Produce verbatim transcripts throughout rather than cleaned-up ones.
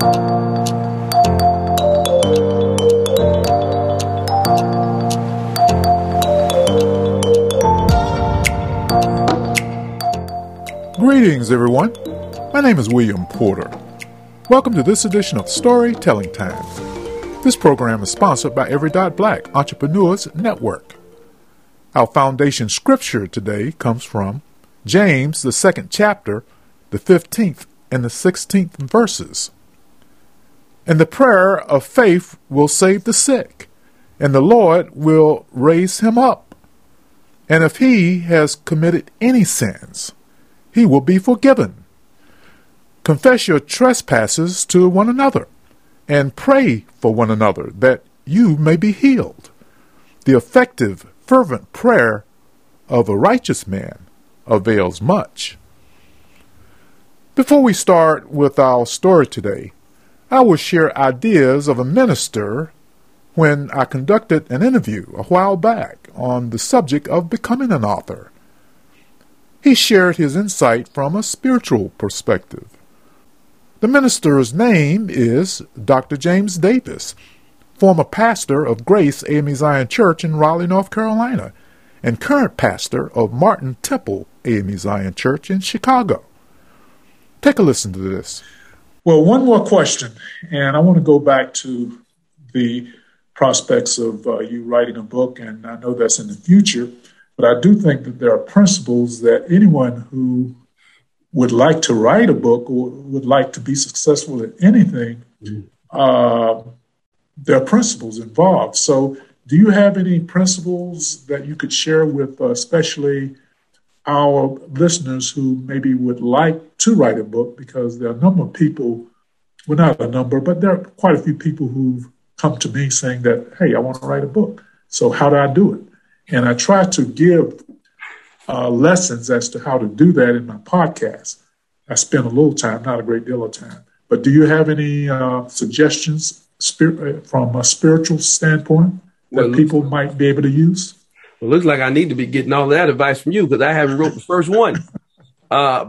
Greetings, everyone. My name is William Porter. Welcome to this edition of Storytelling Time. This program is sponsored by Every Dot Black Entrepreneurs Network. Our foundation scripture today comes from James, the second chapter, the fifteenth and the sixteenth verses. And the prayer of faith will save the sick, and the Lord will raise him up. And if he has committed any sins, he will be forgiven. Confess your trespasses to one another, and pray for one another that you may be healed. The effective, fervent prayer of a righteous man avails much. Before we start with our story today, I will share ideas of a minister when I conducted an interview a while back on the subject of becoming an author. He shared his insight from a spiritual perspective. The minister's name is Doctor James Davis, former pastor of Grace A M E Zion Church in Raleigh, North Carolina, and current pastor of Martin Temple A M E Zion Church in Chicago. Take a listen to this. Well, one more question, and I want to go back to the prospects of uh, you writing a book, and I know that's in the future. But I do think that there are principles that anyone who would like to write a book or would like to be successful at anything, mm-hmm. uh, there are principles involved. So do you have any principles that you could share with uh, especially our listeners who maybe would like to write a book? Because there are a number of people, well, not a number, but there are quite a few people who've come to me saying that, hey, I want to write a book. So how do I do it? And I try to give uh, lessons as to how to do that in my podcast. I spend a little time, not a great deal of time. But do you have any uh, suggestions spir- from a spiritual standpoint that well, people might be able to use? Well, it looks like I need to be getting all that advice from you because I haven't wrote the first one. uh,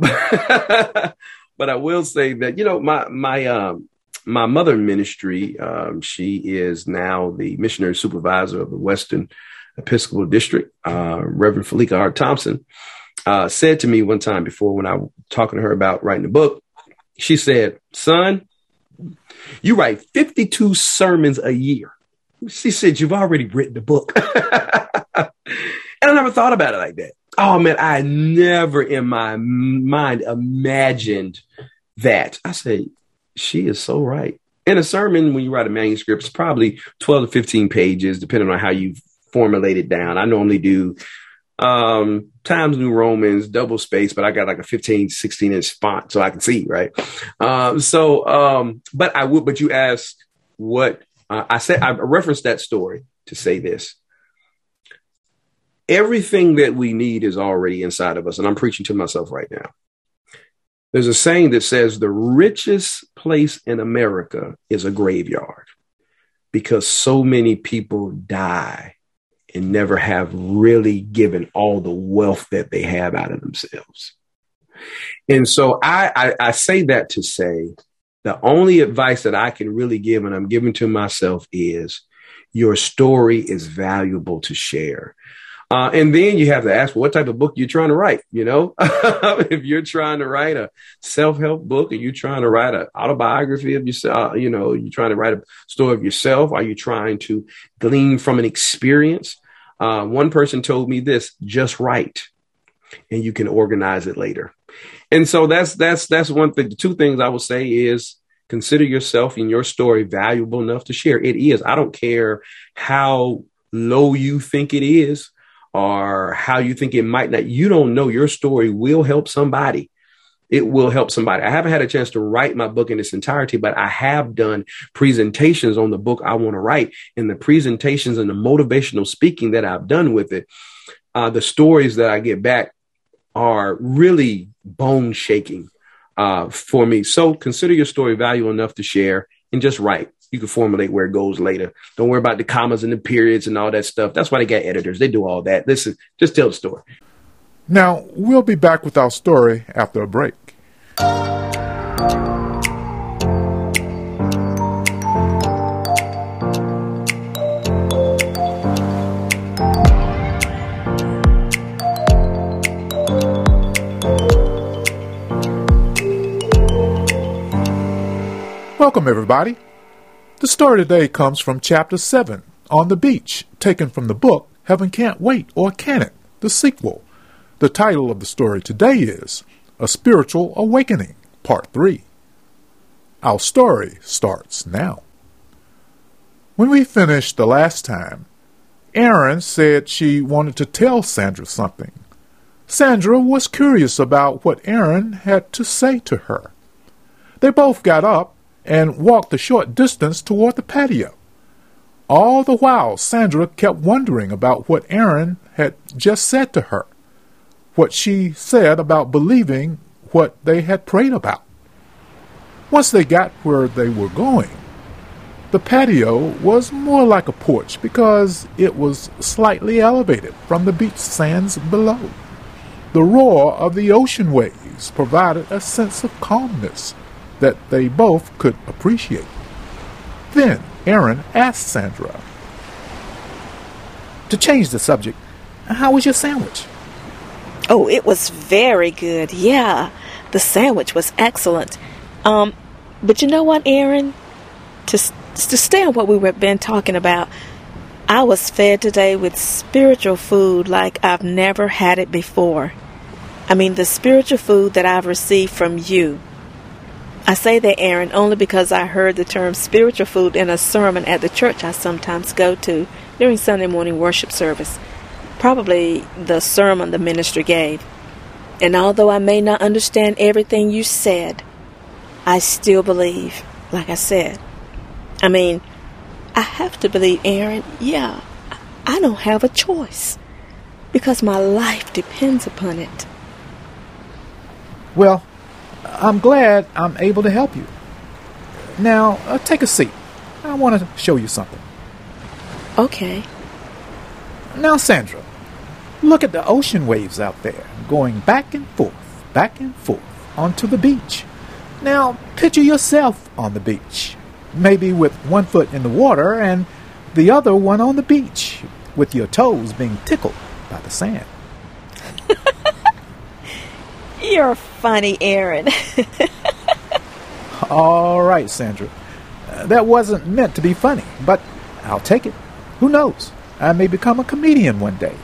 but I will say that, you know, my my um, my mother ministry, um, she is now the missionary supervisor of the Western Episcopal District, uh, Reverend Felika R. Thompson, uh, said to me one time before when I was talking to her about writing a book, she said, son, you write fifty-two sermons a year. She said, you've already written a book. And I never thought about it like that. Oh, man, I never in my mind imagined that. I said, she is so right. In a sermon, when you write a manuscript, it's probably twelve to fifteen pages, depending on how you formulate it down. I normally do um, Times New Romans, double space, but I got like a fifteen, sixteen inch font so I can see, right? Um, so, um, but I would, but you asked what uh, I said, I referenced that story to say this. Everything that we need is already inside of us. And I'm preaching to myself right now. There's a saying that says the richest place in America is a graveyard because so many people die and never have really given all the wealth that they have out of themselves. And so I, I, I say that to say the only advice that I can really give, and I'm giving to myself, is your story is valuable to share. Uh, and then you have to ask, well, what type of book you're trying to write? You know, if you're trying to write a self-help book, are you trying to write an autobiography of yourself? Uh, you know, you're trying to write a story of yourself. Are you trying to glean from an experience? Uh, one person told me this: just write, and you can organize it later. And so that's that's that's one thing. The two things I will say is consider yourself and your story valuable enough to share. It is. I don't care how low you think it is, or how you think it might not. You don't know. Your story will help somebody. It will help somebody. I haven't had a chance to write my book in its entirety, but I have done presentations on the book I want to write. And the presentations and the motivational speaking that I've done with it, uh, the stories that I get back are really bone shaking uh, for me. So consider your story valuable enough to share and just write. You can formulate where it goes later. Don't worry about the commas and the periods and all that stuff. That's why they got editors. They do all that. Listen, just tell the story. Now, we'll be back with our story after a break. Welcome, everybody. The story today comes from Chapter seven, On the Beach, taken from the book Heaven Can't Wait, or Can It?, the sequel. The title of the story today is A Spiritual Awakening, Part three. Our story starts now. When we finished the last time, Erin said she wanted to tell Sandra something. Sandra was curious about what Erin had to say to her. They both got up and walked a short distance toward the patio. All the while, Sandra kept wondering about what Erin had just said to her, what she said about believing what they had prayed about. Once they got where they were going, the patio was more like a porch because it was slightly elevated from the beach sands below. The roar of the ocean waves provided a sense of calmness that they both could appreciate. Then Erin asked Sandra, "To change the subject, how was your sandwich?" Oh, it was very good. Yeah, the sandwich was excellent. Um, but you know what, Erin? To, to stay on what we've been talking about, I was fed today with spiritual food like I've never had it before. I mean, the spiritual food that I've received from you. I say that, Erin, only because I heard the term spiritual food in a sermon at the church I sometimes go to during Sunday morning worship service. Probably the sermon the minister gave. And although I may not understand everything you said, I still believe, like I said. I mean, I have to believe, Erin. Yeah, I don't have a choice because my life depends upon it. Well, I'm glad I'm able to help you. Now, uh, take a seat. I want to show you something. Okay. Now, Sandra, look at the ocean waves out there, going back and forth, back and forth, onto the beach. Now, picture yourself on the beach, maybe with one foot in the water and the other one on the beach, with your toes being tickled by the sand. You're funny, Erin. All right, Sandra. Uh, that wasn't meant to be funny, but I'll take it. Who knows? I may become a comedian one day.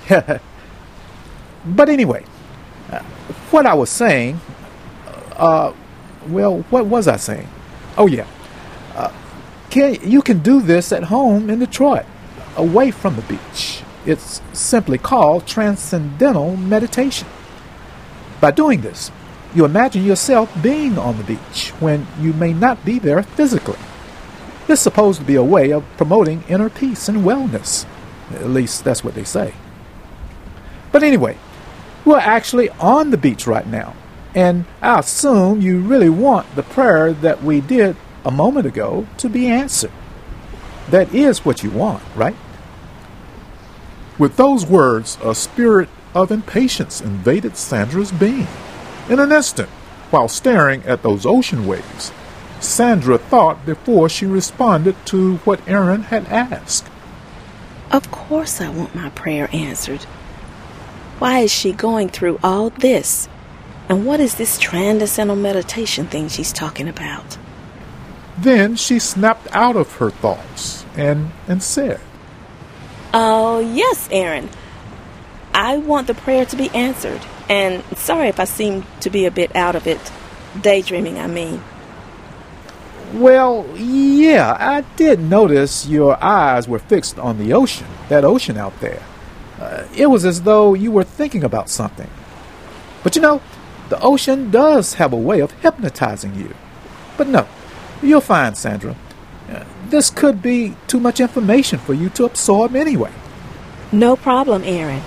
But anyway, uh, what I was saying, uh, well, what was I saying? Oh, yeah. Uh, can, you can do this at home in Detroit, away from the beach. It's simply called transcendental meditation. By doing this, you imagine yourself being on the beach when you may not be there physically. It's supposed to be a way of promoting inner peace and wellness. At least that's what they say. But anyway, we're actually on the beach right now, and I assume you really want the prayer that we did a moment ago to be answered. That is what you want, right? With those words, a spirit of impatience invaded Sandra's being. In an instant, while staring at those ocean waves, Sandra thought before she responded to what Erin had asked. Of course I want my prayer answered. Why is she going through all this? And what is this transcendental meditation thing she's talking about? Then she snapped out of her thoughts and, and said, Oh, yes, Erin. I want the prayer to be answered. And sorry if I seem to be a bit out of it. Daydreaming, I mean. Well, yeah, I did notice your eyes were fixed on the ocean, that ocean out there. Uh, it was as though you were thinking about something. But you know, the ocean does have a way of hypnotizing you. But no, you'll find, Sandra, uh, this could be too much information for you to absorb anyway. No problem, Erin.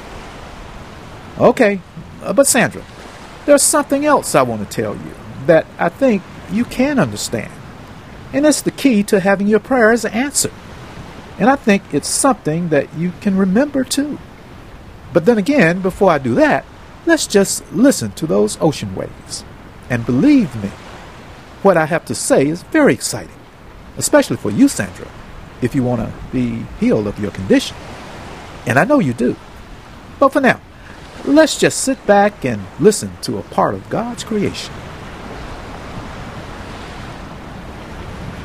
Okay, uh, but Sandra, there's something else I want to tell you that I think you can understand. And it's the key to having your prayers answered. And I think it's something that you can remember too. But then again, before I do that, let's just listen to those ocean waves. And believe me, what I have to say is very exciting, especially for you, Sandra, if you want to be healed of your condition. And I know you do. But for now, let's just sit back and listen to a part of God's creation.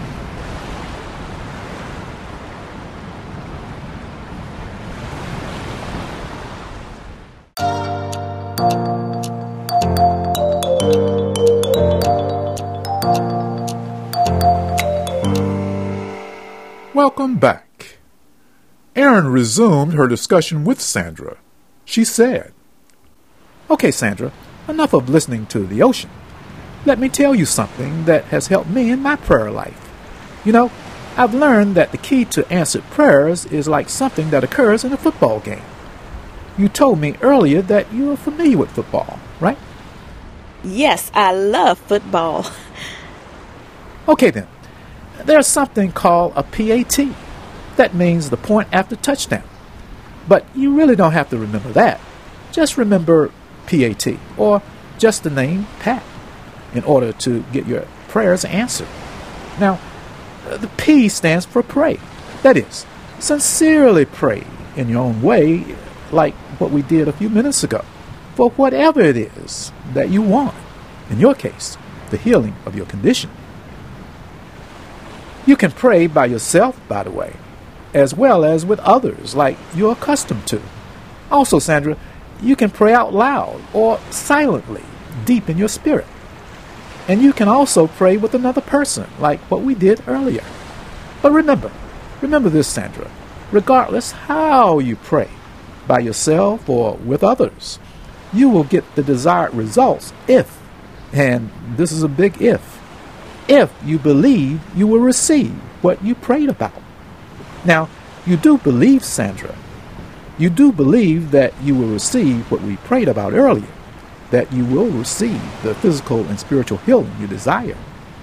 Welcome back. Erin resumed her discussion with Sandra. She said, Okay, Sandra, enough of listening to the ocean. Let me tell you something that has helped me in my prayer life. You know, I've learned that the key to answered prayers is like something that occurs in a football game. You told me earlier that you are familiar with football, right? Yes, I love football. Okay then. There's something called a P A T. That means the point after touchdown. But you really don't have to remember that. Just remember P A T, or just the name Pat, in order to get your prayers answered. Now, the P stands for pray. That is, sincerely pray in your own way, like what we did a few minutes ago, for whatever it is that you want. In your case, the healing of your condition. You can pray by yourself, by the way, as well as with others, like you're accustomed to. Also, Sandra, you can pray out loud or silently, deep in your spirit. And you can also pray with another person, like what we did earlier. But remember, remember this, Sandra, regardless how you pray, by yourself or with others, you will get the desired results if, and this is a big if, if you believe you will receive what you prayed about. Now, you do believe, Sandra, you do believe that you will receive what we prayed about earlier, that you will receive the physical and spiritual healing you desire.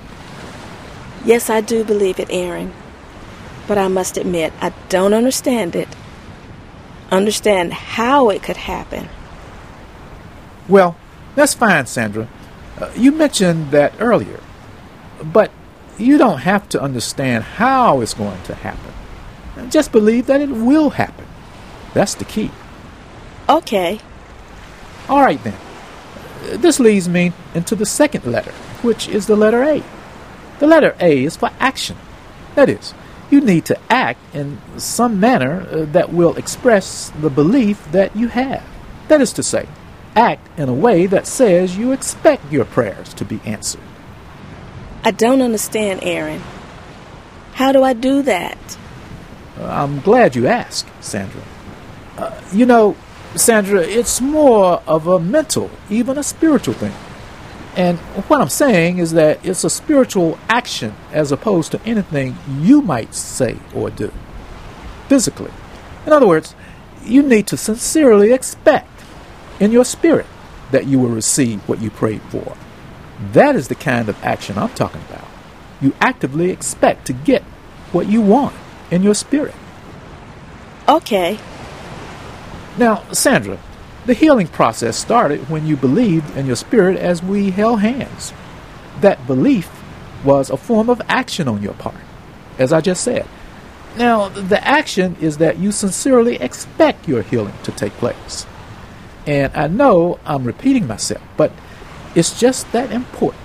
Yes, I do believe it, Erin. But I must admit, I don't understand it. Understand how it could happen. Well, that's fine, Sandra. Uh, you mentioned that earlier. But you don't have to understand how it's going to happen. Just believe that it will happen. That's the key. Okay. All right, then. This leads me into the second letter, which is the letter A. The letter A is for action. That is, you need to act in some manner uh, that will express the belief that you have. That is to say, act in a way that says you expect your prayers to be answered. I don't understand, Erin. How do I do that? Uh, I'm glad you asked, Sandra. Uh, you know, Sandra, it's more of a mental, even a spiritual thing. And what I'm saying is that it's a spiritual action as opposed to anything you might say or do physically. In other words, you need to sincerely expect in your spirit that you will receive what you prayed for. That is the kind of action I'm talking about. You actively expect to get what you want in your spirit. Okay. Now, Sandra, the healing process started when you believed in your spirit as we held hands. That belief was a form of action on your part, as I just said. Now, the action is that you sincerely expect your healing to take place. And I know I'm repeating myself, but it's just that important.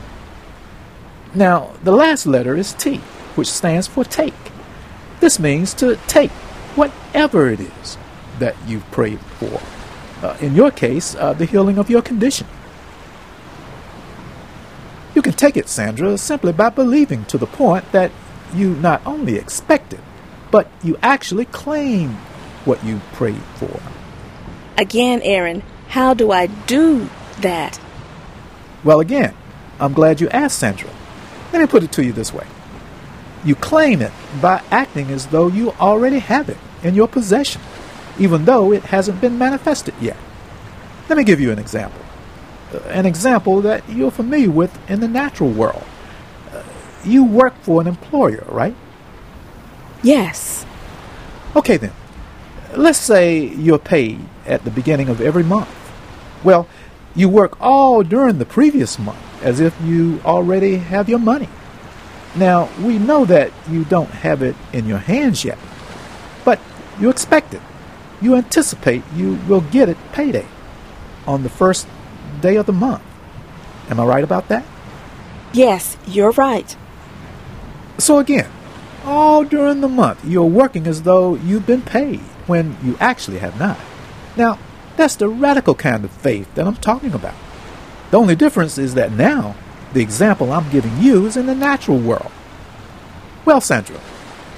Now, the last letter is T, which stands for take. This means to take whatever it is that you've prayed for. Uh, in your case, uh, the healing of your condition. You can take it, Sandra, simply by believing to the point that you not only expect it, but you actually claim what you prayed for. Again, Erin, how do I do that? Well, again, I'm glad you asked, Sandra. Let me put it to you this way. You claim it by acting as though you already have it in your possession, even though it hasn't been manifested yet. Let me give you an example. Uh, an example that you're familiar with in the natural world. Uh, you work for an employer, right? Yes. Okay then. Let's say you're paid at the beginning of every month. Well, you work all during the previous month as if you already have your money. Now, we know that you don't have it in your hands yet, but you expect it. You anticipate you will get it payday on the first day of the month. Am I right about that? Yes, you're right. So again, all during the month, you're working as though you've been paid when you actually have not. Now, that's the radical kind of faith that I'm talking about. The only difference is that now, the example I'm giving you is in the natural world. Well, Sandra,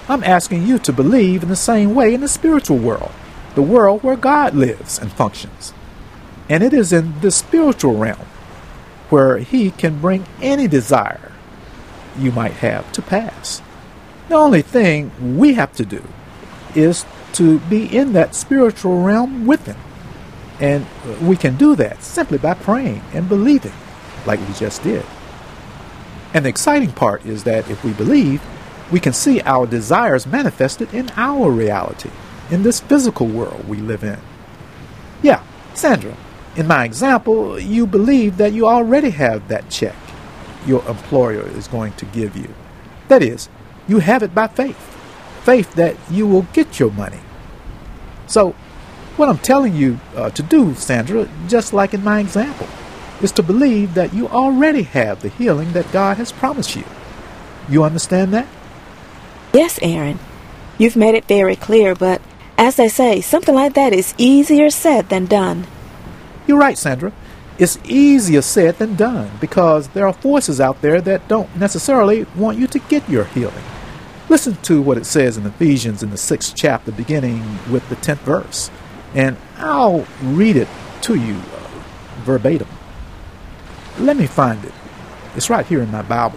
I'm asking you to believe in the same way in the spiritual world, the world where God lives and functions. And it is in the spiritual realm where He can bring any desire you might have to pass. The only thing we have to do is to be in that spiritual realm with Him. And we can do that simply by praying and believing, like we just did. And the exciting part is that if we believe, we can see our desires manifested in our reality, in this physical world we live in. Yeah, Sandra, in my example, you believe that you already have that check your employer is going to give you. That is, you have it by faith. Faith that you will get your money. So, what I'm telling you uh, to do, Sandra, just like in my example, is to believe that you already have the healing that God has promised you. You understand that? Yes, Aaron. You've made it very clear, but as they say, something like that is easier said than done. You're right, Sandra. It's easier said than done because there are forces out there that don't necessarily want you to get your healing. Listen to what it says in Ephesians in the sixth chapter, beginning with the tenth verse. And I'll read it to you uh, verbatim. Let me find it. It's right here in my Bible.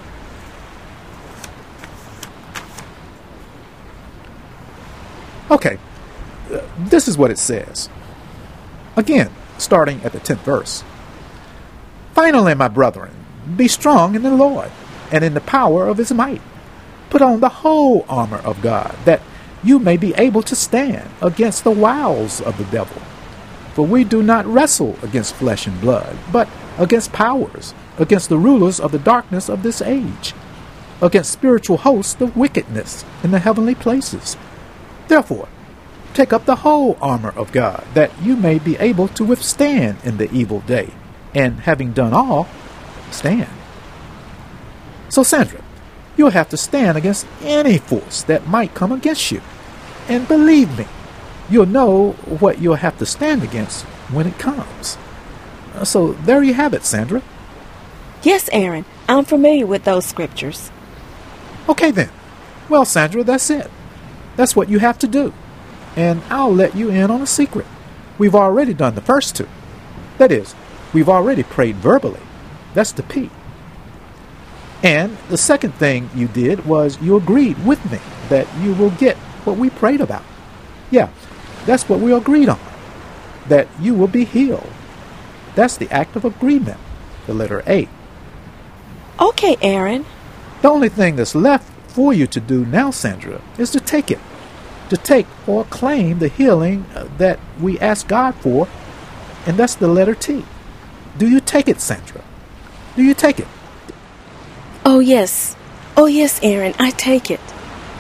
Okay, uh, this is what it says. Again, starting at the tenth verse. Finally, my brethren, be strong in the Lord and in the power of His might. Put on the whole armor of God, that you may be able to stand against the wiles of the devil. For we do not wrestle against flesh and blood, but against powers, against the rulers of the darkness of this age, against spiritual hosts of wickedness in the heavenly places. Therefore, take up the whole armor of God, that you may be able to withstand in the evil day, and having done all, stand. So, Sandra, you'll have to stand against any force that might come against you. And believe me, you'll know what you'll have to stand against when it comes. So there you have it, Sandra. Yes, Aaron, I'm familiar with those scriptures. Okay then. Well, Sandra, that's it. That's what you have to do. And I'll let you in on a secret. We've already done the first two. That is, we've already prayed verbally. That's the P. And the second thing you did was you agreed with me that you will get what we prayed about. Yeah, that's what we agreed on. That you will be healed. That's the act of agreement, the letter A. Okay, Aaron. The only thing that's left for you to do now, Sandra, is to take it. To take or claim the healing that we ask God for, and that's the letter T. Do you take it, Sandra? Do you take it? Oh, yes. Oh, yes, Aaron, I take it.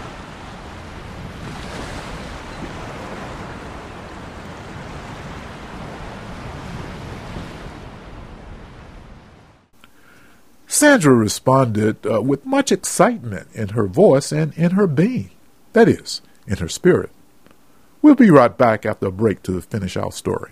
Sandra responded uh, with much excitement in her voice and in her being, that is, in her spirit. We'll be right back after a break to finish our story.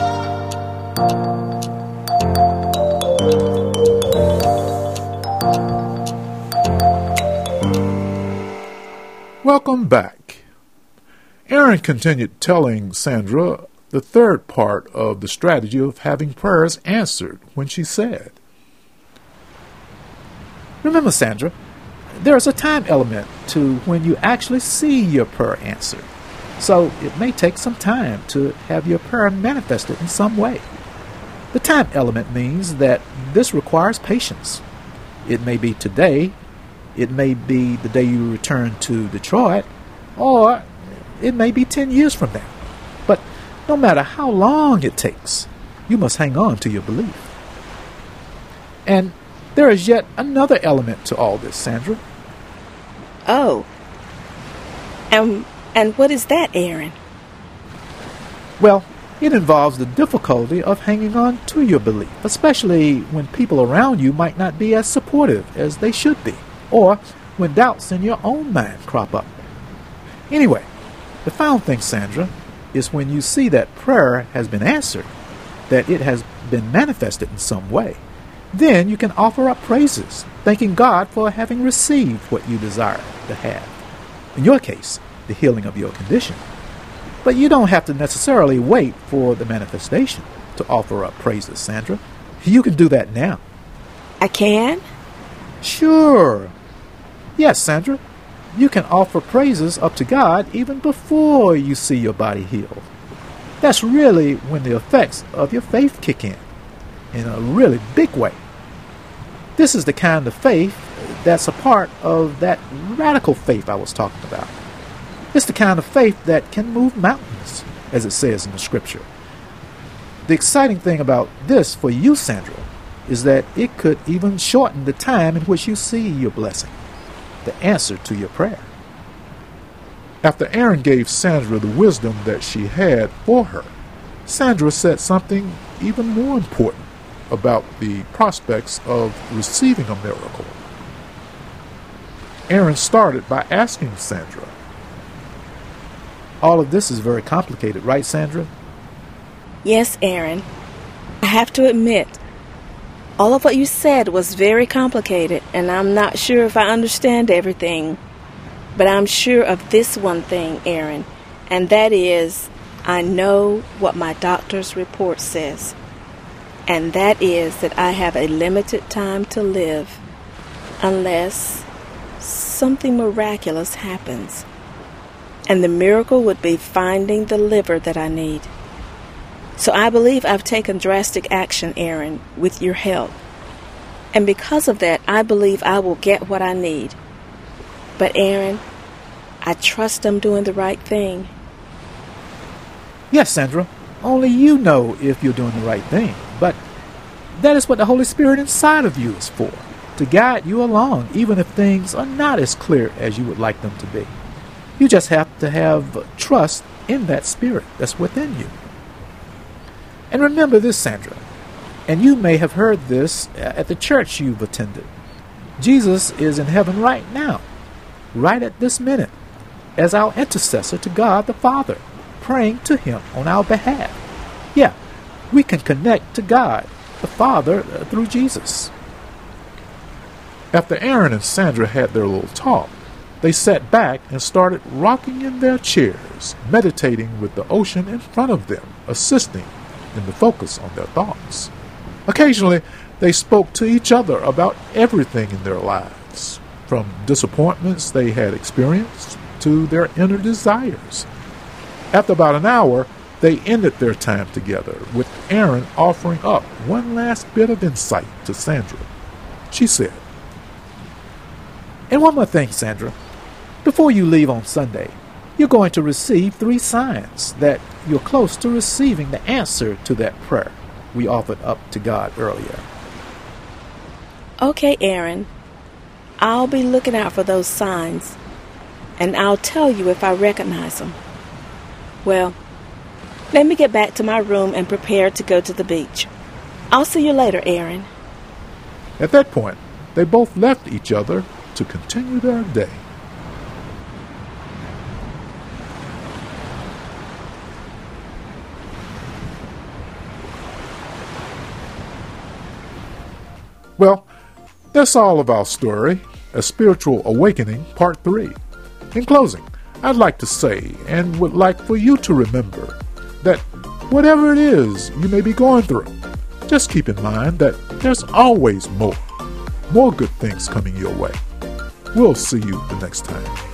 Welcome back. Aaron continued telling Sandra the third part of the strategy of having prayers answered when she said, remember, Sandra, there's a time element to when you actually see your prayer answered. So it may take some time to have your prayer manifested in some way. The time element means that this requires patience. It may be today, it may be the day you return to Detroit, or it may be ten years from now. But no matter how long it takes, you must hang on to your belief. And there is yet another element to all this, Sandra. Oh. Um, and what is that, Aaron? Well, it involves the difficulty of hanging on to your belief, especially when people around you might not be as supportive as they should be, or when doubts in your own mind crop up. Anyway, the final thing, Sandra, is when you see that prayer has been answered, that it has been manifested in some way. Then you can offer up praises, thanking God for having received what you desire to have. In your case, the healing of your condition. But you don't have to necessarily wait for the manifestation to offer up praises, Sandra. You can do that now. I can? Sure. Yes, Sandra. You can offer praises up to God even before you see your body healed. That's really when the effects of your faith kick in, in a really big way. This is the kind of faith that's a part of that radical faith I was talking about. It's the kind of faith that can move mountains, as it says in the scripture. The exciting thing about this for you, Sandra, is that it could even shorten the time in which you see your blessing, the answer to your prayer. After Aaron gave Sandra the wisdom that she had for her, Sandra said something even more important about the prospects of receiving a miracle. Aaron started by asking Sandra, all of this is very complicated, right, Sandra? Yes, Aaron. I have to admit, all of what you said was very complicated, and I'm not sure if I understand everything. But I'm sure of this one thing, Aaron, and that is, I know what my doctor's report says. And that is that I have a limited time to live unless something miraculous happens. And the miracle would be finding the liver that I need. So I believe I've taken drastic action, Aaron, with your help. And because of that, I believe I will get what I need. But Aaron, I trust I'm doing the right thing. Yes, Sandra. Only you know if you're doing the right thing. But that is what the Holy Spirit inside of you is for, to guide you along, even if things are not as clear as you would like them to be. You just have to have trust in that Spirit that's within you. And remember this, Sandra, and you may have heard this at the church you've attended. Jesus is in heaven right now, right at this minute, as our intercessor to God the Father, praying to Him on our behalf. Yeah, we can connect to God the Father through Jesus. After Aaron and Sandra had their little talk, they sat back and started rocking in their chairs, meditating with the ocean in front of them, assisting in the focus on their thoughts. Occasionally, they spoke to each other about everything in their lives, from disappointments they had experienced to their inner desires. After about an hour, they ended their time together, with Aaron offering up one last bit of insight to Sandra. She said, "And one more thing, Sandra. Before you leave on Sunday, you're going to receive three signs that you're close to receiving the answer to that prayer we offered up to God earlier." Okay, Aaron. I'll be looking out for those signs, and I'll tell you if I recognize them. Well, let me get back to my room and prepare to go to the beach. I'll see you later, Aaron. At that point, they both left each other to continue their day. Well, that's all of our story, A Spiritual Awakening, Part three. In closing, I'd like to say, and would like for you to remember, that whatever it is you may be going through, just keep in mind that there's always more, more good things coming your way. We'll see you the next time.